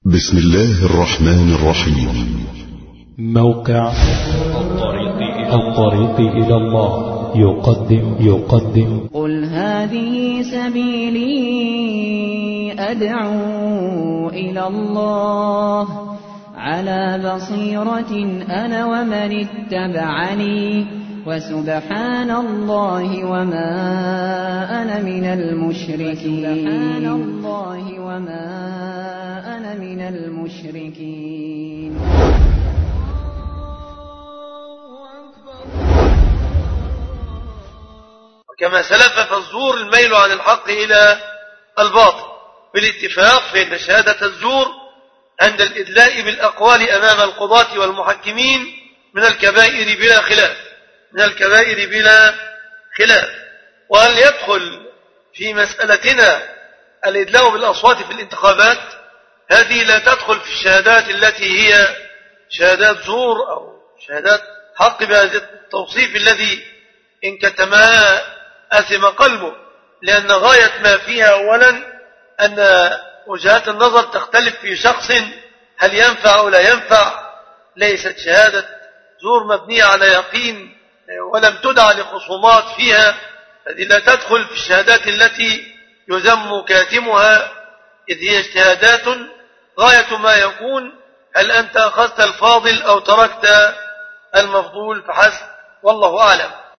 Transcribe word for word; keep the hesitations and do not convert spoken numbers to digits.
بسم الله الرحمن الرحيم. موقع الطريق إلى الله يقدم يقدم قل هذه سبيلي أدعو إلى الله على بصيرة أنا ومن اتبعني وسبحان الله وما أنا من المشركين سبحان الله وما أنا من المشركين. كما سلف فالزور الميل عن الحق إلى الباطل بالاتفاق، فإن شهادة الزور عند الإدلاء بالأقوال أمام القضاة والمحكمين من الكبائر بلا خلاف من الكبائر بلا خلاف. وهل يدخل في مسألتنا الإدلاء بالأصوات في الانتخابات؟ هذه لا تدخل في الشهادات التي هي شهادات زور أو شهادات حق بهذا التوصيف الذي إن كتمها أثم قلبه، لأن غاية ما فيها أولا أن وجهات النظر تختلف في شخص هل ينفع أو لا ينفع. ليست شهادة زور مبنية على يقين ولم تدع لخصومات فيها، هذه لا تدخل في الشهادات التي يذم كاتمها، إذ هي اجتهادات غاية ما يكون هل أنت أخذت الفاضل أو تركت المفضول فحسب، والله أعلم.